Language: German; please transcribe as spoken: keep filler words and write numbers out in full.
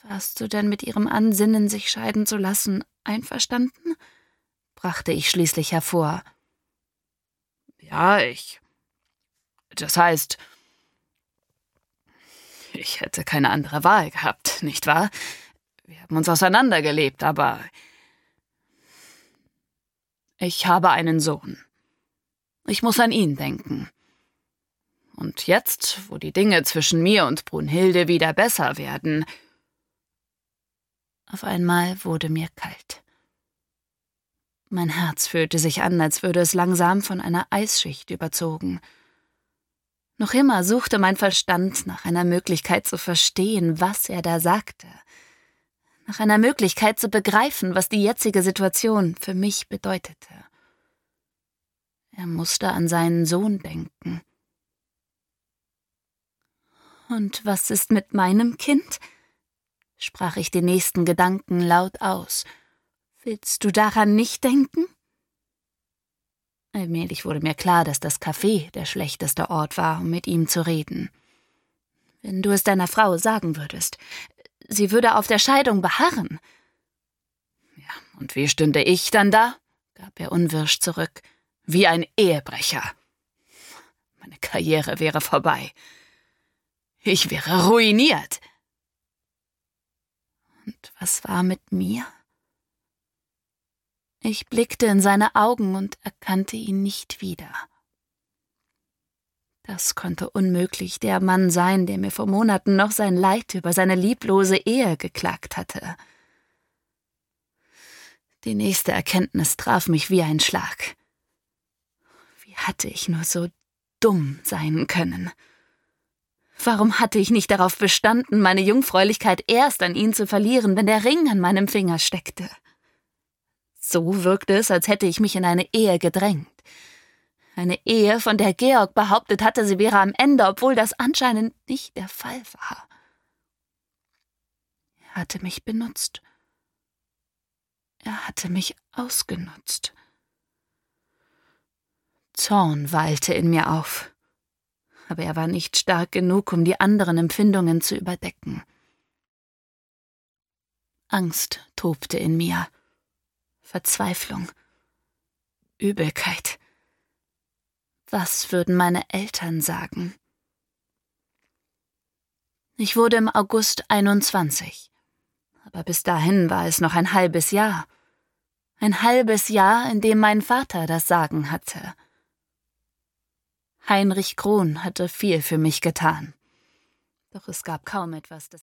»Warst du denn mit ihrem Ansinnen, sich scheiden zu lassen, einverstanden?« brachte ich schließlich hervor. »Ja, ich... Das heißt, ich hätte keine andere Wahl gehabt, nicht wahr? Wir haben uns auseinandergelebt, aber ich habe einen Sohn. Ich muss an ihn denken. Und jetzt, wo die Dinge zwischen mir und Brunhilde wieder besser werden...« Auf einmal wurde mir kalt. Mein Herz fühlte sich an, als würde es langsam von einer Eisschicht überzogen. Noch immer suchte mein Verstand nach einer Möglichkeit zu verstehen, was er da sagte, nach einer Möglichkeit zu begreifen, was die jetzige Situation für mich bedeutete. Er musste an seinen Sohn denken. »Und was ist mit meinem Kind?« sprach ich den nächsten Gedanken laut aus. »Willst du daran nicht denken?« Allmählich wurde mir klar, dass das Café der schlechteste Ort war, um mit ihm zu reden. »Wenn du es deiner Frau sagen würdest, sie würde auf der Scheidung beharren.« »Ja, und wie stünde ich dann da?« gab er unwirsch zurück. »Wie ein Ehebrecher. Meine Karriere wäre vorbei. Ich wäre ruiniert.« Und was war mit mir? Ich blickte in seine Augen und erkannte ihn nicht wieder. Das konnte unmöglich der Mann sein, der mir vor Monaten noch sein Leid über seine lieblose Ehe geklagt hatte. Die nächste Erkenntnis traf mich wie ein Schlag. Wie hatte ich nur so dumm sein können? Warum hatte ich nicht darauf bestanden, meine Jungfräulichkeit erst an ihn zu verlieren, wenn der Ring an meinem Finger steckte? So wirkte es, als hätte ich mich in eine Ehe gedrängt. Eine Ehe, von der Georg behauptet hatte, sie wäre am Ende, obwohl das anscheinend nicht der Fall war. Er hatte mich benutzt. Er hatte mich ausgenutzt. Zorn wallte in mir auf. Aber er war nicht stark genug, um die anderen Empfindungen zu überdecken. Angst tobte in mir. Verzweiflung. Übelkeit. Was würden meine Eltern sagen? Ich wurde im August einundzwanzig. Aber bis dahin war es noch ein halbes Jahr. Ein halbes Jahr, in dem mein Vater das Sagen hatte. Heinrich Kron hatte viel für mich getan. Doch es gab kaum etwas, das